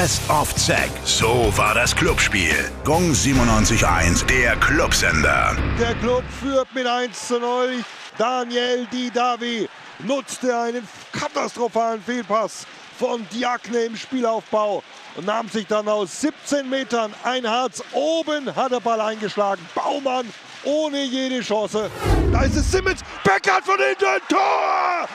Best of Zack. So war das Clubspiel. Gong 97.1, der Clubsender. Der Club führt mit 1:0. Daniel Didavi nutzte einen katastrophalen Fehlpass von Diakne im Spielaufbau und nahm sich dann aus 17 Metern ein Herz. Oben hat der Ball eingeschlagen. Baumann ohne jede Chance. Da ist es Simmons. Beckert von hinten. Tor!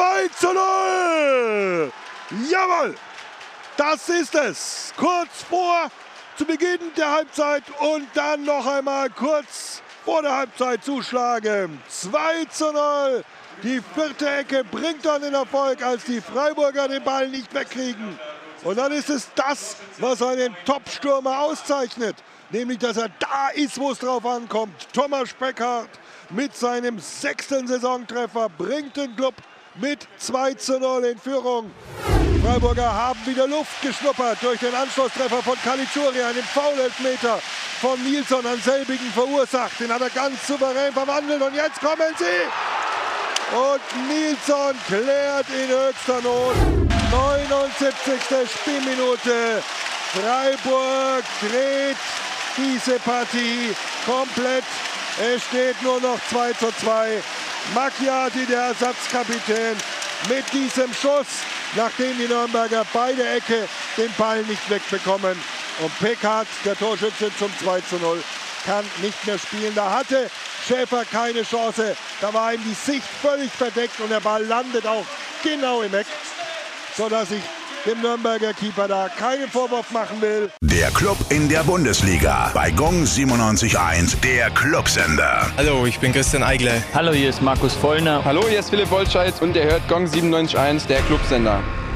2:0. Jawohl. Das ist es. Kurz zu Beginn der Halbzeit und dann noch einmal kurz vor der Halbzeit zuschlagen. 2:0. Die vierte Ecke bringt dann den Erfolg, als die Freiburger den Ball nicht wegkriegen. Und dann ist es das, was einen Top-Stürmer auszeichnet. Nämlich, dass er da ist, wo es drauf ankommt. Thomas Beckhardt mit seinem 6. Saisontreffer bringt den Club mit 2:0 in Führung. Die Freiburger haben wieder Luft geschnuppert durch den Anschlusstreffer von Caligiuri, einen Foul-Elfmeter von Nilsson an selbigen verursacht. Den hat er ganz souverän verwandelt und jetzt kommen sie. Und Nilsson klärt in höchster Not. 79. Spielminute. Freiburg dreht diese Partie komplett. Es steht nur noch 2:2. Macchiati, der Ersatzkapitän, mit diesem Schuss, nachdem die Nürnberger bei der Ecke den Ball nicht wegbekommen. Und Beckhardt, der Torschütze zum 2:0, kann nicht mehr spielen. Da hatte Schäfer keine Chance. Da war ihm die Sicht völlig verdeckt und der Ball landet auch genau im Eck, sodass ich dem Nürnberger Keeper da keinen Vorwurf machen will. Der Club in der Bundesliga bei Gong 97.1, der Clubsender. Hallo, ich bin Christian Eigle. Hallo, hier ist Markus Vollner. Hallo, hier ist Philipp Wollscheid und ihr hört Gong 97.1, der Clubsender.